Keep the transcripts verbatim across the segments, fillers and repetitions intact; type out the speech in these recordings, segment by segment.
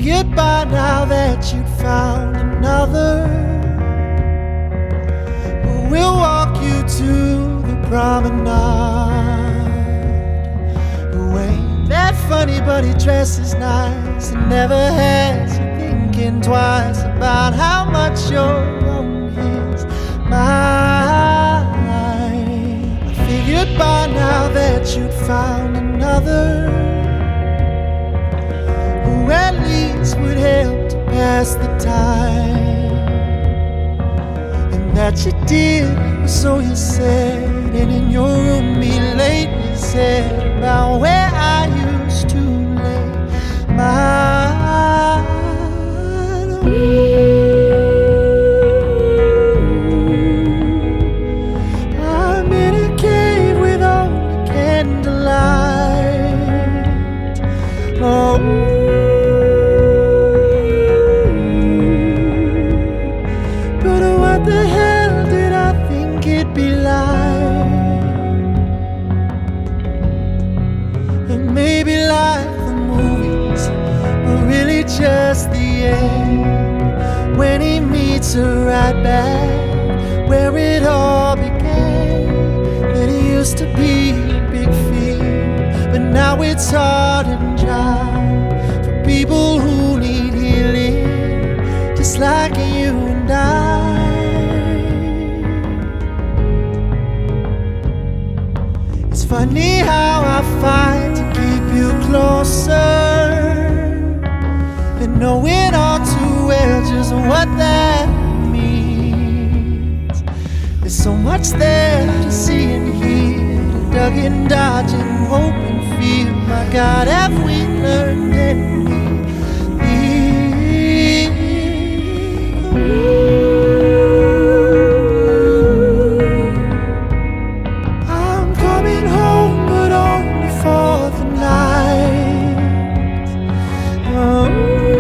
figured by now that you'd found another who will walk you to the promenade, who ain't that funny but he dresses nice and never has you thinking twice about how much you're on his mind. I figured by now that you'd found another who at least would help to pass the time, and that you did, or so you said. And in your room me lately said about where I used to lay my ooh, I'm in a cave with only candlelight. Oh, but what the hell did I think it'd be like? And maybe like the movies, but really just the end, when he meets her right back where it all began. Then he used to be a big field, but now it's hard and dry for people who need healing, just like you and I. It's funny how I fight to keep you closer, and knowing all too well just what that means. There's so much there to see and hear, to duck and dodge and hope and fear. My God, have we learned anything? I'm coming home, but only for the night. Oh,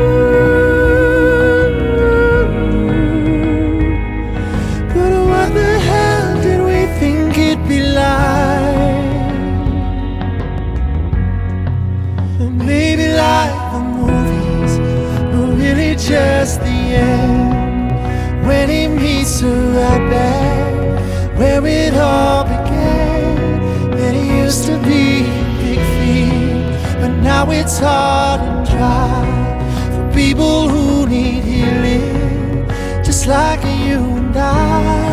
but what the hell did we think it'd be like? And maybe like the movies, but really just the end, when he meets her right back where it all began. Then he used to be a big field, but now it's hard and dry for people who need healing, just like you and I.